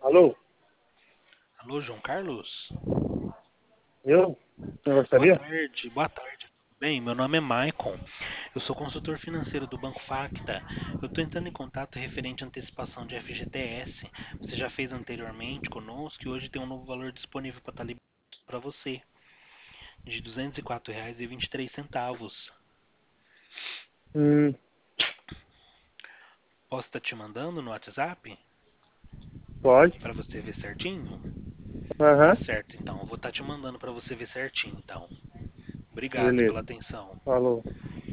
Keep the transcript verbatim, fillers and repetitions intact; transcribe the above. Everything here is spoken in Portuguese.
Alô? Alô, João Carlos? Eu? Você Boa gostaria? tarde, boa tarde. Tudo bem? Meu nome é Maicon. Eu sou consultor financeiro do Banco Facta. Eu estou entrando em contato referente à antecipação de F G T S. Você já fez anteriormente conosco e hoje tem um novo valor disponível para estar liberado para você, de duzentos e quatro reais e vinte e três centavos. Hum, Posso estar te mandando no WhatsApp pode. para você ver certinho? Tá Aham. certo, então. Eu vou estar te mandando para você ver certinho, então. Obrigado pela Beleza. atenção. Falou.